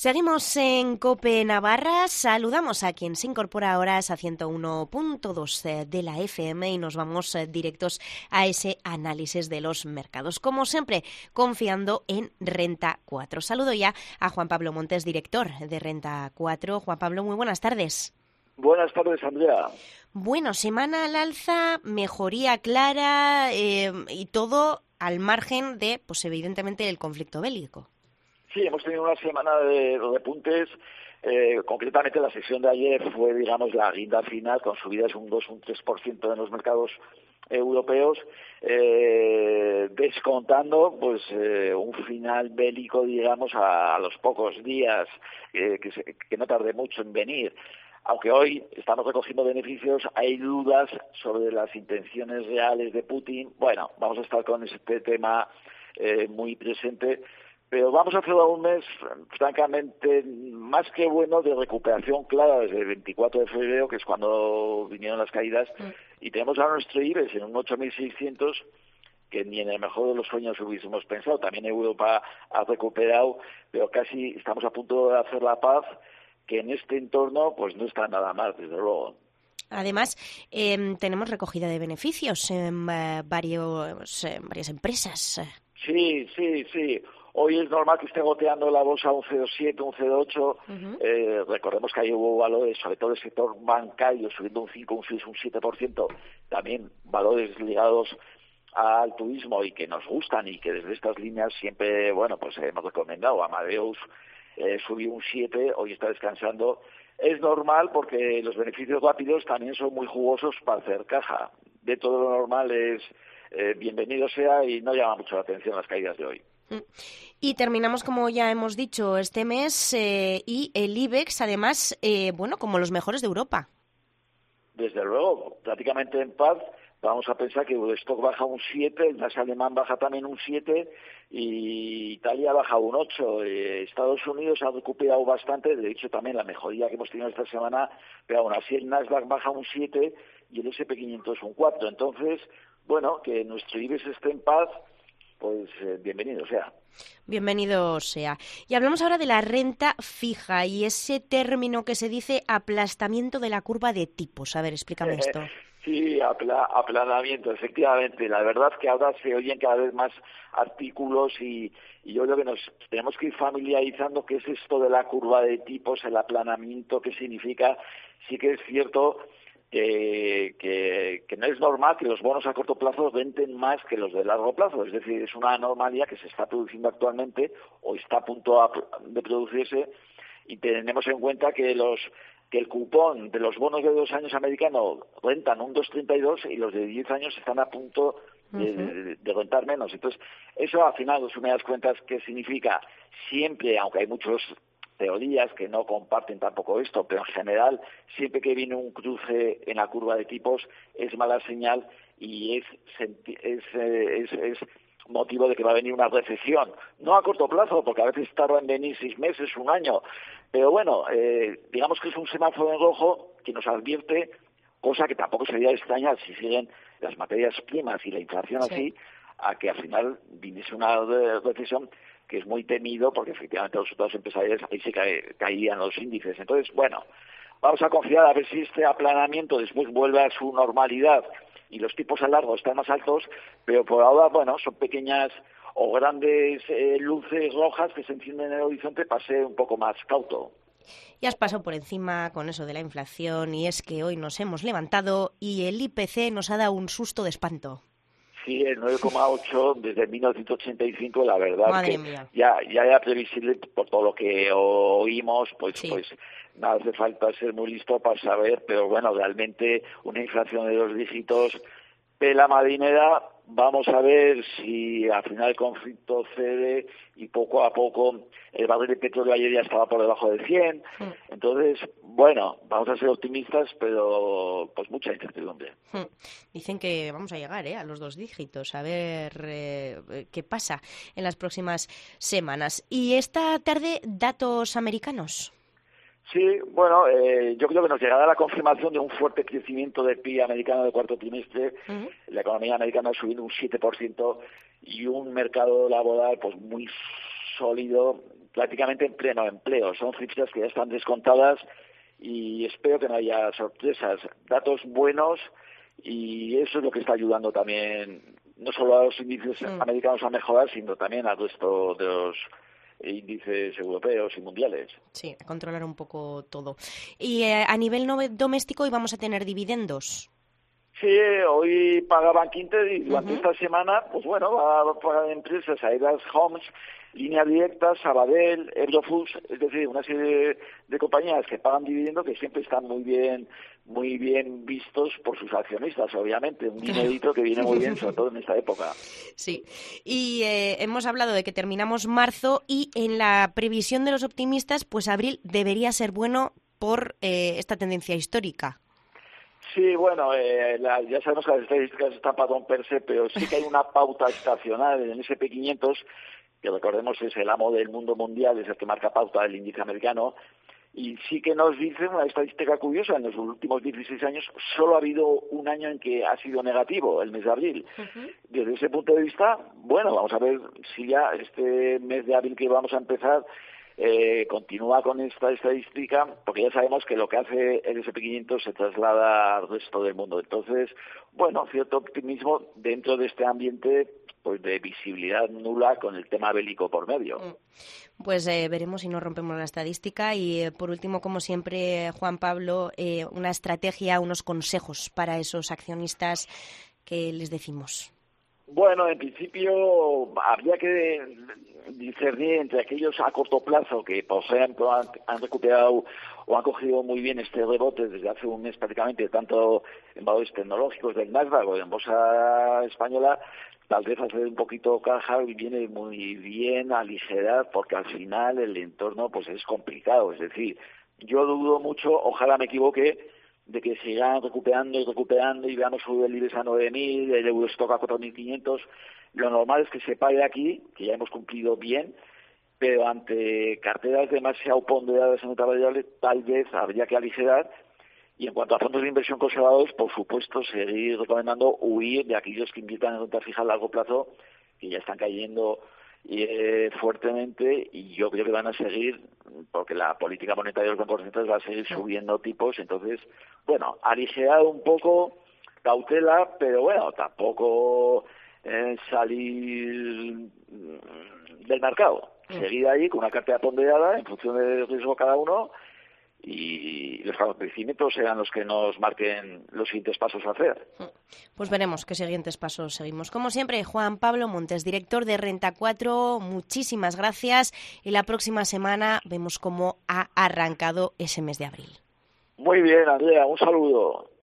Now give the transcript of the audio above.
Seguimos en COPE Navarra, saludamos a quien se incorpora ahora a 101.2 de la FM y nos vamos directos a ese análisis de los mercados. Como siempre, confiando en Renta 4. Saludo ya a Juan Pablo Montes, director de Renta 4. Juan Pablo, muy buenas tardes. Buenas tardes, Andrea. Bueno, semana al alza, mejoría clara y todo al margen de, pues evidentemente, el conflicto bélico. Sí, hemos tenido una semana de repuntes. Concretamente, la sesión de ayer fue, digamos, la guinda final, con subidas un 2, un 3% en los mercados europeos, descontando pues un final bélico, digamos, a los pocos días, que no tarde mucho en venir. Aunque hoy estamos recogiendo beneficios, hay dudas sobre las intenciones reales de Putin. Bueno, vamos a estar con este tema muy presente. Pero vamos a hacer un mes, francamente, más que bueno, de recuperación clara desde el 24 de febrero, que es cuando vinieron las caídas, y tenemos a nuestro IBEX en un 8.600, que ni en el mejor de los sueños hubiésemos pensado. También Europa ha recuperado, pero casi estamos a punto de hacer la paz, que en este entorno pues no está nada mal, desde luego. Además, tenemos recogida de beneficios en varias empresas. Sí. Hoy es normal que esté goteando la bolsa un 0,7, un 0,8. Recordemos que ahí hubo valores, sobre todo el sector bancario, subiendo un 5, un 6, un 7%. También valores ligados al turismo y que nos gustan y que desde estas líneas siempre, bueno, pues hemos recomendado. Amadeus subió un 7, hoy está descansando. Es normal porque los beneficios rápidos también son muy jugosos para hacer caja. De todo lo normal es bienvenido sea y no llama mucho la atención las caídas de hoy. Y terminamos, como ya hemos dicho, este mes y el IBEX, además, como los mejores de Europa. Desde luego, prácticamente en paz. Vamos a pensar que el stock baja un 7, el DAX alemán baja también un 7 y Italia baja un 8. Estados Unidos ha recuperado bastante, de hecho también la mejoría que hemos tenido esta semana, pero aún así el Nasdaq baja un 7 y el SP500 un 4. Entonces, bueno, que nuestro IBEX esté en paz, pues bienvenido sea. Bienvenido sea. Y hablamos ahora de la renta fija y ese término que se dice aplastamiento de la curva de tipos. A ver, explícame esto. Sí, aplanamiento, efectivamente. La verdad que ahora se oyen cada vez más artículos y yo creo que nos tenemos que ir familiarizando qué es esto de la curva de tipos, el aplanamiento, qué significa. Sí que es cierto que no es normal que los bonos a corto plazo renten más que los de largo plazo. Es decir, es una anomalía que se está produciendo actualmente o está a punto de producirse, y tenemos en cuenta que el cupón de los bonos de 2 años americanos rentan un 2,32 y los de 10 años están a punto de rentar menos. Entonces, eso al final, si me das cuentas, ¿qué significa? Siempre, aunque hay muchas teorías que no comparten tampoco esto, pero en general, siempre que viene un cruce en la curva de tipos, es mala señal y es motivo de que va a venir una recesión. No a corto plazo, porque a veces tarda en venir 6 meses, un año, pero bueno, digamos que es un semáforo en rojo que nos advierte, cosa que tampoco sería extraña si siguen las materias primas y la inflación así, a que al final viniese una recesión, que es muy temido, porque efectivamente los resultados empresariales ahí se caían los índices. Entonces, bueno, vamos a confiar a ver si este aplanamiento después vuelve a su normalidad y los tipos a largo están más altos, pero por ahora, bueno, son pequeñas o grandes luces rojas que se encienden en el horizonte para ser un poco más cauto. Ya has pasado por encima con eso de la inflación y es que hoy nos hemos levantado y el IPC nos ha dado un susto de espanto. Sí, el 9,8 desde 1985, la verdad. Madre que mía. ya era previsible por todo lo que oímos, pues nada hace falta ser muy listo para saber, pero bueno, realmente una inflación de 2 dígitos pela marinera. Vamos a ver si al final el conflicto cede y poco a poco el barril de petróleo ayer ya estaba por debajo de 100. Entonces, bueno, vamos a ser optimistas, pero pues mucha incertidumbre. Dicen que vamos a llegar a los 2 dígitos, a ver qué pasa en las próximas semanas. ¿Y esta tarde datos americanos? Sí, bueno, yo creo que nos llegará la confirmación de un fuerte crecimiento del PIB americano del cuarto trimestre. La economía americana ha subido un 7% y un mercado laboral pues muy sólido, prácticamente en pleno empleo. Son cifras que ya están descontadas y espero que no haya sorpresas. Datos buenos, y eso es lo que está ayudando también no solo a los índices americanos a mejorar, sino también al resto de los índices europeos y mundiales. Sí, a controlar un poco todo. Y a nivel doméstico, ¿hoy vamos a tener dividendos? Sí, hoy pagaban Quinter y durante esta semana, pues bueno, va a pagar empresas, Aedas Homes, Línea Directa, Sabadell, Eurofoods, es decir, una serie de compañías que pagan dividendo que siempre están muy bien vistos por sus accionistas, obviamente, un dinerito que viene muy bien, sobre todo en esta época. Sí, y hemos hablado de que terminamos marzo y en la previsión de los optimistas, pues abril debería ser bueno por esta tendencia histórica. Sí, bueno, ya sabemos que las estadísticas están para romperse, pero sí que hay una pauta estacional en el S&P 500, que recordemos es el amo del mundo mundial, es el que marca pauta del índice americano, y sí que nos dice una estadística curiosa: en los últimos 16 años solo ha habido un año en que ha sido negativo, el mes de abril. Desde ese punto de vista, bueno, vamos a ver si ya este mes de abril que vamos a empezar continúa con esta estadística, porque ya sabemos que lo que hace el S&P 500 se traslada al resto del mundo. Entonces, bueno, cierto optimismo dentro de este ambiente pues de visibilidad nula con el tema bélico por medio. Pues veremos si no rompemos la estadística. Y por último, como siempre, Juan Pablo, una estrategia, unos consejos para esos accionistas que les decimos. Bueno, en principio habría que discernir entre aquellos a corto plazo que, por ejemplo, han recuperado o han cogido muy bien este rebote desde hace un mes prácticamente, tanto en valores tecnológicos del Nasdaq o en bolsa española. Tal vez hacer un poquito caja y viene muy bien aligerar, porque al final el entorno pues es complicado. Es decir, yo dudo mucho, ojalá me equivoque, de que sigan recuperando y veamos subir el IBEX a 9.000, el Eurostock a 4.500. Lo normal es que se pague aquí, que ya hemos cumplido bien, pero ante carteras demasiado ponderadas en otra variable, tal vez habría que aligerar. Y en cuanto a fondos de inversión conservadores, por supuesto, seguir recomendando huir de aquellos que inviertan en renta fija a largo plazo, que ya están cayendo fuertemente, y yo creo que van a seguir, porque la política monetaria de los bancos centrales va a seguir subiendo tipos. Entonces, bueno, aligerar un poco, cautela, pero bueno, tampoco salir del mercado. Seguir ahí con una cartera ponderada en función del riesgo cada uno, y los acontecimientos serán los que nos marquen los siguientes pasos a hacer. Pues veremos qué siguientes pasos seguimos. Como siempre, Juan Pablo Montes, director de Renta 4, muchísimas gracias, y la próxima semana vemos cómo ha arrancado ese mes de abril. Muy bien, Andrea, un saludo.